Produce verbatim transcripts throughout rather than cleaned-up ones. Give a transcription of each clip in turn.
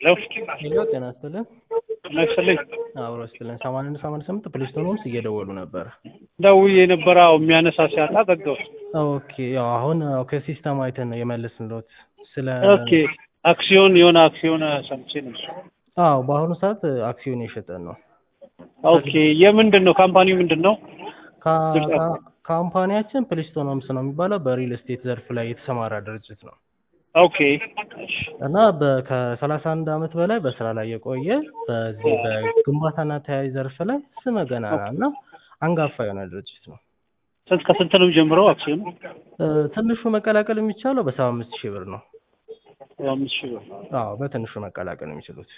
ሄሎ ጤና ይስጥልን። ነክሰልኝ አብሮ ይስጥልን። ሰማንያ አንድ ሰማንያ ስምንት ፕሌስቶን ውስጥ እየደወሉ ነበር። ደውዬ የነበረው የሚያነሳ ሲያጣ ዘጋው። ኦኬ ያው አሁን ኦኬ ሲስተም አይተን ነው የመለስንሎት ስለ ኦኬ አክሲዮን የሆነ አክሲዮን ሰምቼ ነው። አዎ በአሁኑ ሰዓት አክሲዮን የሸጠን ነው። ኦኬ የምንድን ነው ካምፓኒው ምንድን ነው? ካምፓኒያችን ፕሌስቶን ሆምስ ነው የሚባለው በሪል ስቴት ዘርፍ ላይ የተሰማራ ድርጅት ነው። ኦኬ እና ከሰላሳ አንድ አመት በላይ በስራ ላይ የቆየ በዚህ በግንባታና ተያያዥ ዘርፍ ላይ ስመ ገናና እና አንጋፋ የሆነ ድርጅት ነው። ስንት ከስንት ነው የሚጀምረው አክሲዮን? ትንሹ መቀላቀል የሚቻለው በሰባ አምስት ሺህ ብር ነው። ሰባ አምስት ሺህ ብር? አዎ በትንሹ መቀላቀል የሚችሉት።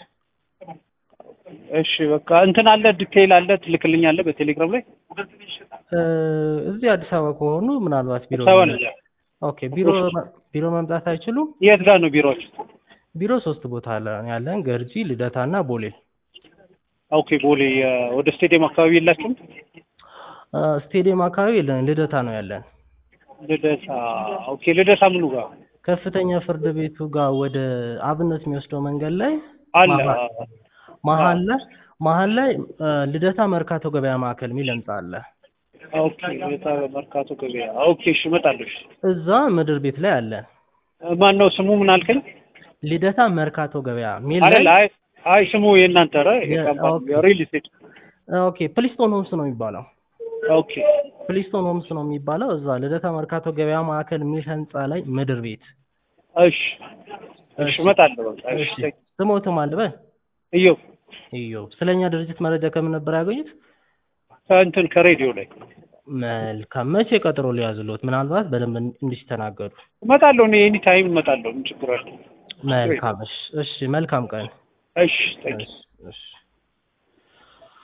እሺ በቃ እንትን አለ ዲቴይል አለ ትልክልኛለህ በቴሌግራም ላይ? እዚህ አዲስ አበባ ከሆኑ ምናልባት ቢሮ ኦኬ ቢሮ ቢሮ መምጣት አይችሉም? የት ጋር ነው ቢሮዎች? ቢሮ ሶስት ቦታ አለ ያለን ገርጂ፣ ልደታና ቦሌ። ኦኬ ቦሌ ወደ ስቴዲየም አካባቢ የላችሁም? ስቴዲየም አካባቢ የለን፣ ልደታ ነው ያለን። ልደታ ኦኬ ልደታ ምኑ ጋር? ከፍተኛ ፍርድ ቤቱ ጋር ወደ አብነት የሚወስደው መንገድ ላይ አለ መሀል ላይ መሀል ላይ ልደታ መርካቶ ገበያ ማዕከል የሚል ህንጻ አለ። ኦኬ ልደታ መርካቶ ገበያ ኦኬ እሺ እመጣለሁ። እዛ ምድር ቤት ላይ አለ። ማን ነው ስሙ ምን አልከኝ? ልደታ መርካቶ ገበያ ሚል ላይ አይ አይ ስሙ የእናንተ ረ የካምፓኒ ሪል ስቴት ኦኬ ፕሌስቶን ሆምስ ነው የሚባለው። ኦኬ ፕሌስቶን ሆምስ ነው የሚባለው እዛ ልደታ መርካቶ ገበያ ማዕከል ሚል ህንጻ ላይ ምድር ቤት። እሺ እሺ እመጣለሁ በቃ እሺ። ስሞትም አልበ እዮ እዮ ስለኛ ድርጅት መረጃ ከምን ነበር ያገኙት? ከእንትን ከሬዲዮ ላይ። መልካም መቼ ቀጠሮ ሊያዝሎት ምናልባት በደንብ እንዲስተናገዱ? እመጣለሁ እኔ ኤኒ ታይም እመጣለሁ ምን ችግር አለ? መልካም እሺ እሺ መልካም ቀን። እሺ እሺ